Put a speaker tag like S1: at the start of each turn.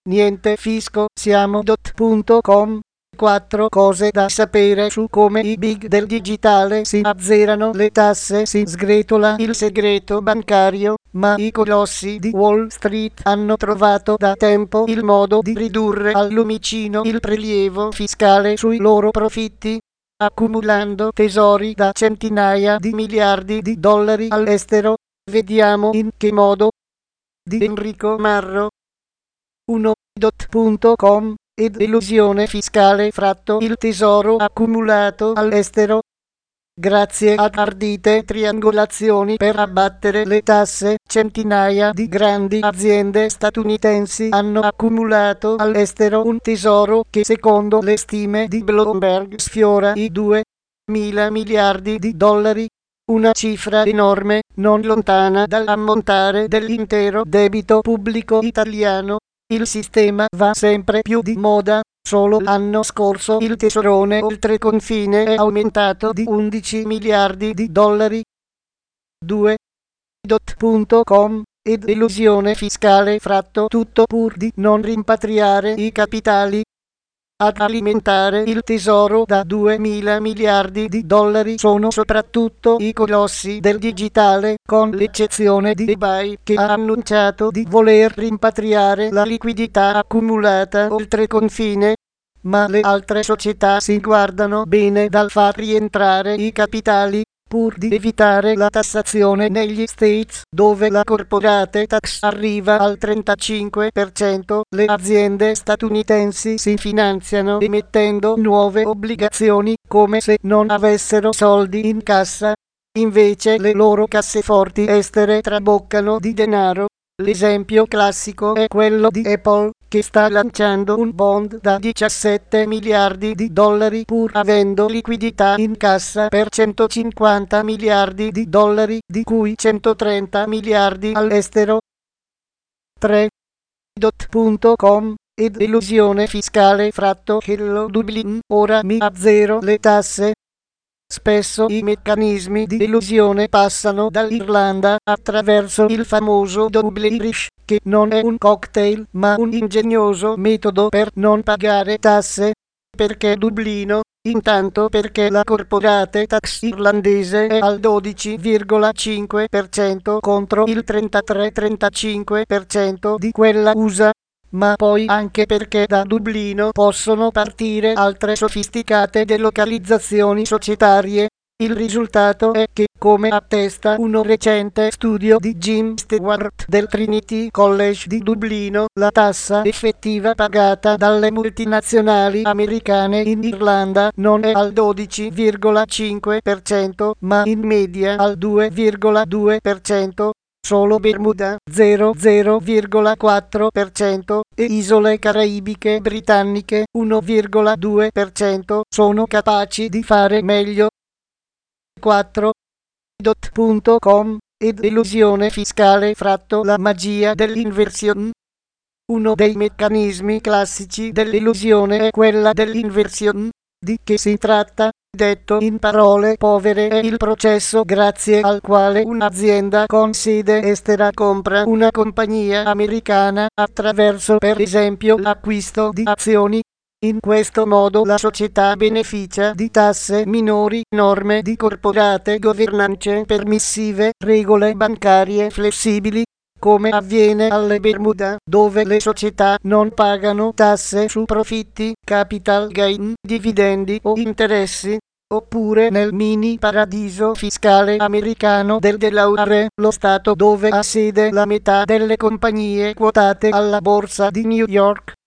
S1: Niente fisco, siamo .com. 4 cose da sapere su come i big del digitale si azzerano le tasse, si sgretola il segreto bancario, ma i colossi di Wall Street hanno trovato da tempo il modo di ridurre al lumicino il prelievo fiscale sui loro profitti, accumulando tesori da centinaia di miliardi di dollari all'estero. Vediamo in che modo. Di Enrico Marro. 1.com ed elusione fiscale fratto il tesoro accumulato all'estero. Grazie ad ardite triangolazioni per abbattere le tasse, centinaia di grandi aziende statunitensi hanno accumulato all'estero un tesoro che secondo le stime di Bloomberg sfiora i 2.000 miliardi di dollari. Una cifra enorme, non lontana dall'ammontare dell'intero debito pubblico italiano. Il sistema va sempre più di moda. Solo l'anno scorso il tesorone oltre confine è aumentato di 11 miliardi di dollari. 2.com ed elusione fiscale fratto tutto pur di non rimpatriare i capitali. Ad alimentare il tesoro da 2.000 miliardi di dollari sono soprattutto i colossi del digitale, con l'eccezione di eBay che ha annunciato di voler rimpatriare la liquidità accumulata oltre confine. Ma le altre società si guardano bene dal far rientrare i capitali, pur di evitare la tassazione negli States, dove la corporate tax arriva al 35%. Le aziende statunitensi si finanziano emettendo nuove obbligazioni, come se non avessero soldi in cassa. Invece le loro casseforti estere traboccano di denaro. L'esempio classico è quello di Apple, che sta lanciando un bond da 17 miliardi di dollari pur avendo liquidità in cassa per 150 miliardi di dollari, di cui 130 miliardi all'estero. 3.com ed elusione fiscale fratto Hello Dublin, ora mi azzero le tasse. Spesso i meccanismi di elusione passano dall'Irlanda attraverso il famoso Double Irish, che non è un cocktail ma un ingegnoso metodo per non pagare tasse. Perché Dublino? Intanto perché la corporate tax irlandese è al 12,5% contro il 33-35% di quella USA. Ma poi anche perché da Dublino possono partire altre sofisticate delocalizzazioni societarie. Il risultato è che, come attesta un recente studio di Jim Stewart del Trinity College di Dublino, la tassa effettiva pagata dalle multinazionali americane in Irlanda non è al 12,5%, ma in media al 2,2%. Solo Bermuda 0,4% e isole caraibiche britanniche 1,2% sono capaci di fare meglio. 4.com ed elusione fiscale fratto la magia dell'inversione. Uno dei meccanismi classici dell'elusione è quella dell'inversione. Di che si tratta? Detto in parole povere è il processo grazie al quale un'azienda con sede estera compra una compagnia americana attraverso per esempio l'acquisto di azioni. In questo modo la società beneficia di tasse minori, norme di corporate governance permissive, regole bancarie flessibili, come avviene alle Bermuda, dove le società non pagano tasse su profitti, capital gain, dividendi o interessi, oppure nel mini paradiso fiscale americano del Delaware, lo stato dove ha sede la metà delle compagnie quotate alla borsa di New York.